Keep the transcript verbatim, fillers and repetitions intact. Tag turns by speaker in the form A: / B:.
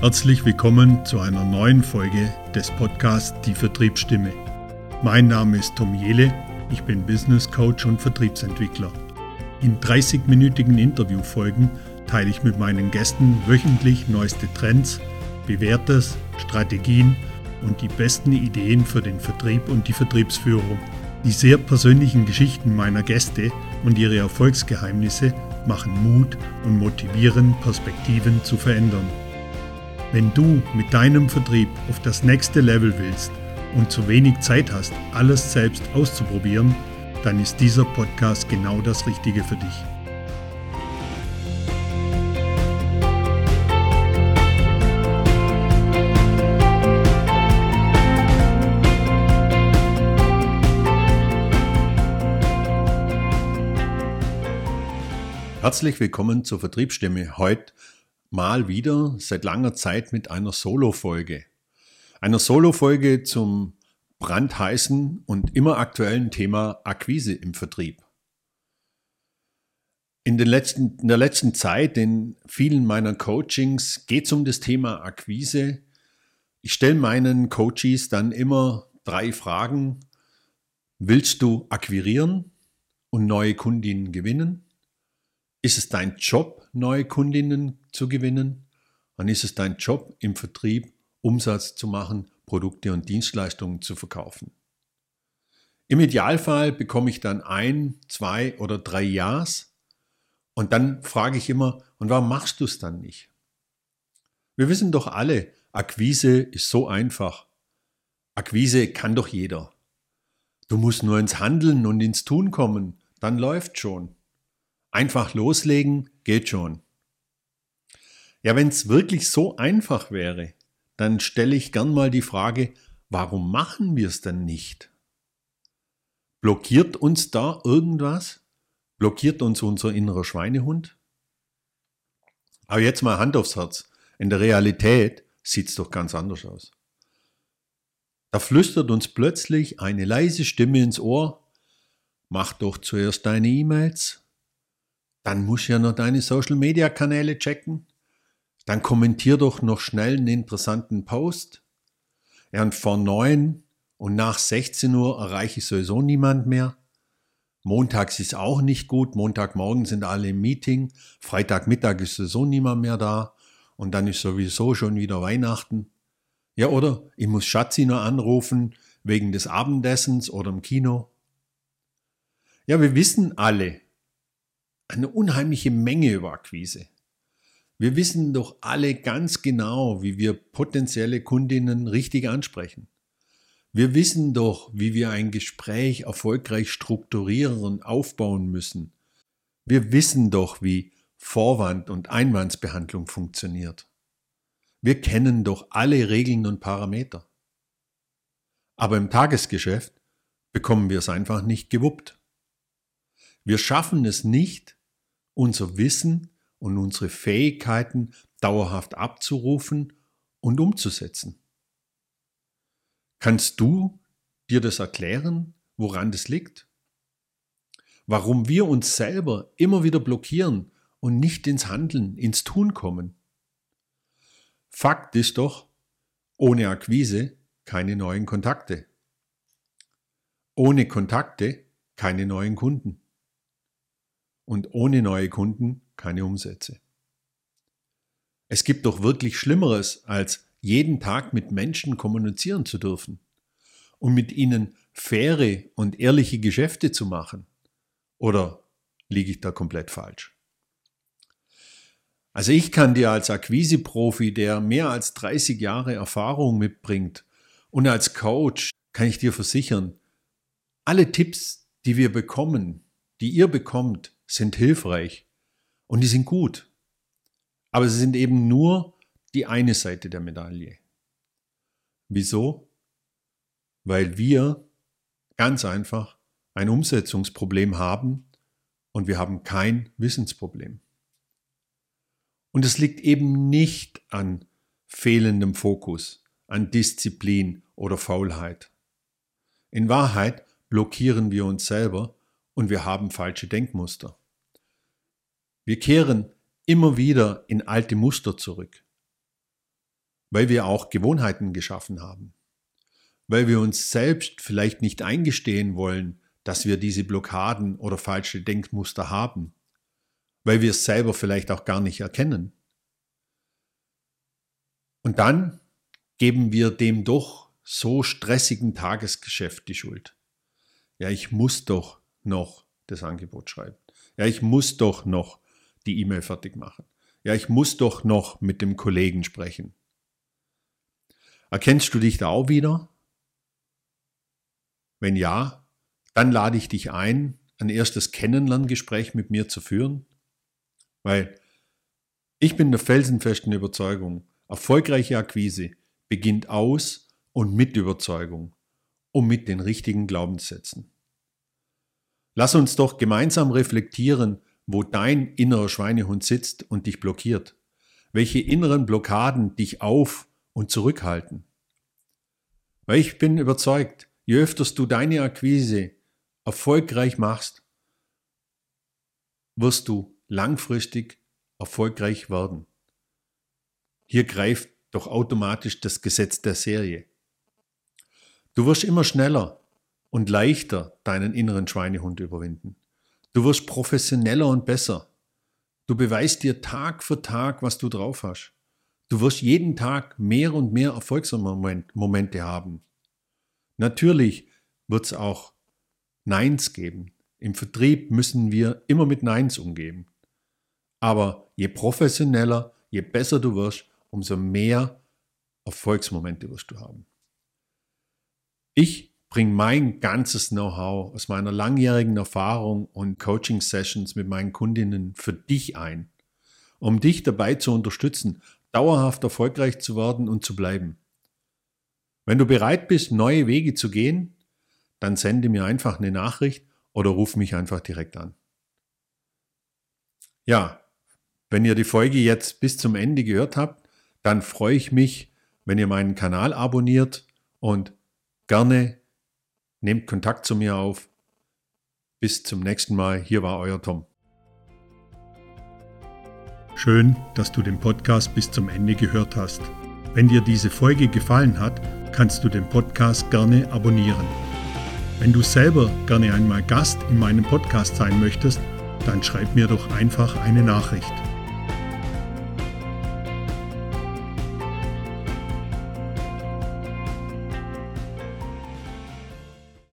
A: Herzlich willkommen zu einer neuen Folge des Podcasts Die Vertriebsstimme. Mein Name ist Tom Jehle, ich bin Business Coach und Vertriebsentwickler. In dreißig-minütigen Interviewfolgen teile ich mit meinen Gästen wöchentlich neueste Trends, Bewährtes, Strategien und die besten Ideen für den Vertrieb und die Vertriebsführung. Die sehr persönlichen Geschichten meiner Gäste und ihre Erfolgsgeheimnisse machen Mut und motivieren, Perspektiven zu verändern. Wenn du mit deinem Vertrieb auf das nächste Level willst und zu wenig Zeit hast, alles selbst auszuprobieren, dann ist dieser Podcast genau das Richtige für dich. Herzlich willkommen zur Vertriebsstimme. Heute mal wieder seit langer Zeit mit einer Solo-Folge. Einer Solo-Folge zum brandheißen und immer aktuellen Thema Akquise im Vertrieb. In, den letzten, in der letzten Zeit, in vielen meiner Coachings, geht es um das Thema Akquise. Ich stelle meinen Coaches dann immer drei Fragen. Willst du akquirieren und neue Kundinnen gewinnen? Ist es dein Job, neue Kundinnen zu gewinnen? Dann ist es dein Job, im Vertrieb Umsatz zu machen, Produkte und Dienstleistungen zu verkaufen. Im Idealfall bekomme ich dann ein, zwei oder drei Ja's und dann frage ich immer, und warum machst du es dann nicht? Wir wissen doch alle, Akquise ist so einfach. Akquise kann doch jeder. Du musst nur ins Handeln und ins Tun kommen, dann läuft schon. Einfach loslegen, geht schon. Ja, wenn es wirklich so einfach wäre, dann stelle ich gern mal die Frage, warum machen wir es denn nicht? Blockiert uns da irgendwas? Blockiert uns unser innerer Schweinehund? Aber jetzt mal Hand aufs Herz. In der Realität sieht es doch ganz anders aus. Da flüstert uns plötzlich eine leise Stimme ins Ohr, mach doch zuerst deine E-Mails. Dann musst du ja noch deine Social-Media-Kanäle checken. Dann kommentier doch noch schnell einen interessanten Post. Ja, und vor neun und nach sechzehn Uhr erreiche ich sowieso niemand mehr. Montags ist auch nicht gut. Montagmorgen sind alle im Meeting. Freitagmittag ist sowieso niemand mehr da. Und dann ist sowieso schon wieder Weihnachten. Ja, oder ich muss Schatzi noch anrufen wegen des Abendessens oder im Kino. Ja, wir wissen alle, eine unheimliche Menge über Akquise. Wir wissen doch alle ganz genau, wie wir potenzielle Kundinnen richtig ansprechen. Wir wissen doch, wie wir ein Gespräch erfolgreich strukturieren und aufbauen müssen. Wir wissen doch, wie Vorwand- und Einwandsbehandlung funktioniert. Wir kennen doch alle Regeln und Parameter. Aber im Tagesgeschäft bekommen wir es einfach nicht gewuppt. Wir schaffen es nicht, unser Wissen und unsere Fähigkeiten dauerhaft abzurufen und umzusetzen. Kannst du dir das erklären, woran das liegt? Warum wir uns selber immer wieder blockieren und nicht ins Handeln, ins Tun kommen? Fakt ist doch, ohne Akquise keine neuen Kontakte. Ohne Kontakte keine neuen Kunden. Und ohne neue Kunden keine Umsätze. Es gibt doch wirklich Schlimmeres, als jeden Tag mit Menschen kommunizieren zu dürfen und mit ihnen faire und ehrliche Geschäfte zu machen. Oder liege ich da komplett falsch? Also ich kann dir als Akquise-Profi, der mehr als dreißig Jahre Erfahrung mitbringt und als Coach, kann ich dir versichern, alle Tipps, die wir bekommen, die ihr bekommt, sind hilfreich und die sind gut. Aber sie sind eben nur die eine Seite der Medaille. Wieso? Weil wir ganz einfach ein Umsetzungsproblem haben und wir haben kein Wissensproblem. Und es liegt eben nicht an fehlendem Fokus, an Disziplin oder Faulheit. In Wahrheit blockieren wir uns selber und wir haben falsche Denkmuster. Wir kehren immer wieder in alte Muster zurück. weil wir auch Gewohnheiten geschaffen haben, weil wir uns selbst vielleicht nicht eingestehen wollen, dass wir diese Blockaden oder falsche Denkmuster haben, weil wir es selber vielleicht auch gar nicht erkennen. Und dann geben wir dem doch so stressigen Tagesgeschäft die Schuld. Ja, ich muss doch noch das Angebot schreiben. Ja, ich muss doch noch die E-Mail fertig machen. Ja, ich muss doch noch mit dem Kollegen sprechen. Erkennst du dich da auch wieder? Wenn ja, dann lade ich dich ein, ein erstes Kennenlerngespräch mit mir zu führen, weil ich bin der felsenfesten Überzeugung, erfolgreiche Akquise beginnt aus und mit Überzeugung und mit den richtigen Glaubenssätzen. Lass uns doch gemeinsam reflektieren, wo dein innerer Schweinehund sitzt und dich blockiert, welche inneren Blockaden dich auf- und zurückhalten. Weil ich bin überzeugt, je öfter du deine Akquise erfolgreich machst, wirst du langfristig erfolgreich werden. Hier greift doch automatisch das Gesetz der Serie. Du wirst immer schneller und leichter deinen inneren Schweinehund überwinden. Du wirst professioneller und besser. Du beweist dir Tag für Tag, was du drauf hast. Du wirst jeden Tag mehr und mehr Erfolgsmomente haben. Natürlich wird es auch Neins geben. Im Vertrieb müssen wir immer mit Neins umgehen. Aber je professioneller, je besser du wirst, umso mehr Erfolgsmomente wirst du haben. Ich bringe mein ganzes Know-how aus meiner langjährigen Erfahrung und Coaching-Sessions mit meinen Kundinnen für dich ein, um dich dabei zu unterstützen, dauerhaft erfolgreich zu werden und zu bleiben. Wenn du bereit bist, neue Wege zu gehen, dann sende mir einfach eine Nachricht oder ruf mich einfach direkt an. Ja, wenn ihr die Folge jetzt bis zum Ende gehört habt, dann freue ich mich, wenn ihr meinen Kanal abonniert und gerne nehmt Kontakt zu mir auf. Bis zum nächsten Mal. Hier war euer Tom.
B: Schön, dass du den Podcast bis zum Ende gehört hast. Wenn dir diese Folge gefallen hat, kannst du den Podcast gerne abonnieren. Wenn du selber gerne einmal Gast in meinem Podcast sein möchtest, dann schreib mir doch einfach eine Nachricht.